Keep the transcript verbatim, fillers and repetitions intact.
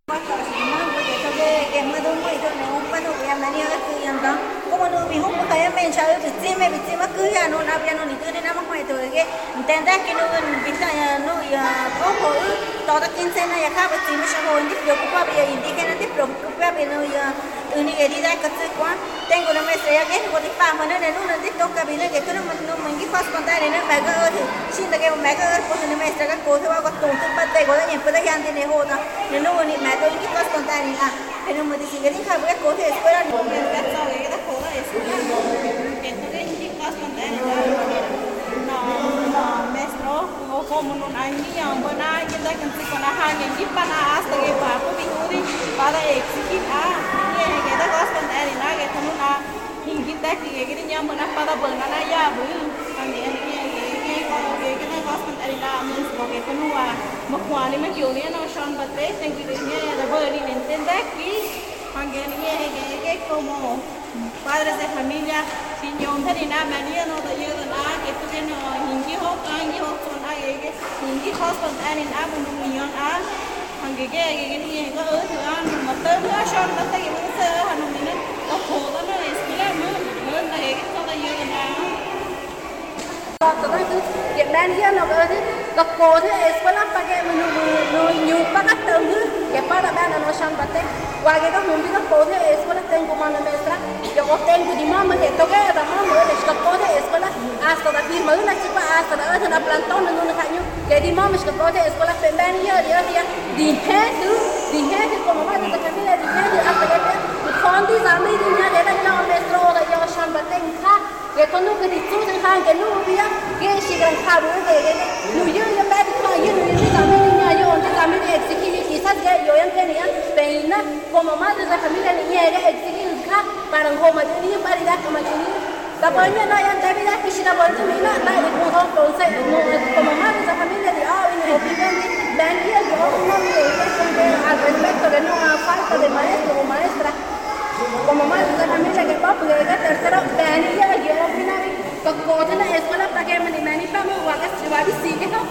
cái mà đúng rồi thôi này không bắt được em là nhiều cái gì em đó có một đôi mình không có thấy mình chơi bị chim bị chim mà cứ nhà nó nào nhà nó đi cứ đi nào mà ngoài rồi cái tên đó cái nó bị sao nó có hồi đó là kinh tế này khác với chim mà sao hồi đi được qua bây giờ đi cái nó tiếp tục qua bây giờ từ này đi ra cái gì quá tên của nó mới sẽ cái của đi phàm mà nó này nó tiếp tục cái bây giờ cái nó mình nó mình cái fast contact này nó phải cái thì xin được cái mà cái của nó mới sẽ cái của thứ ba cái tụng thứ ba đây của nó nhận phải hiện thì này hồ đó nên nó này mà tôi cái fast contact này à pero me dice que deja ver cosas de escuela no me encanta que estas cosas de escuela que tú que chicas con no no maestro o como no hay ni yang buena que da que se con la hanya que para hasta que va por bihuri para exigir a que da cosas con él na que tú no hingita que que ni yang buena para buena na ya bu también que que como que que da cosas con él na maestro que tú no va một khoa này mà kiểu này nó son bát tết nên cái này là bơi đi đến tên đắc kí hoàng cái này cái cái como padres de familia si nhom thế thì nam mà đi nó tự nhiên là cái tụi cái nó hình cái hộp ăn cái hộp son ai cái hình cái hộp son ăn nên ăn một million ăn hoàng cái cái cái này có ớt thì ăn mà tới nữa son nó thấy cái bữa sơ hàng mình nó nó khổ nó nó là cái mưa mưa là cái cho ta yêu là Việt Nam hier nó cái cái cô thế escuela pakai menu menu pakai tenggu que para ver a nossa bate wa que como digo cô thế escuela tengo mano maestra yo tengo di mama que toque da mama de esta cô thế escuela hasta da firma una chica hasta da otra plantón no no caño que di mama que cô thế escuela pemben hier dia dia di head di head como más de familia di head hasta que fondi zamli di nya de la maestro da yo shan bate ka que cuando que dicho de han que no había que si gran cabo de no yo ya me dijo ayer no yo también niña yo antes también exigí quizás que yo ya tenía pena como madre de familia niña era exigir ka para como de niña para ir a como niña la poña no ya te vida que si la vuelta mira la de como entonces como madre de familia de ah y no opinión ven y yo no me al respecto de no falta de maestro o maestra como madre de familia que papá le da tercero venía yo opinaba que cosa la escuela para que me ni me ni para me guagas si va a decir que no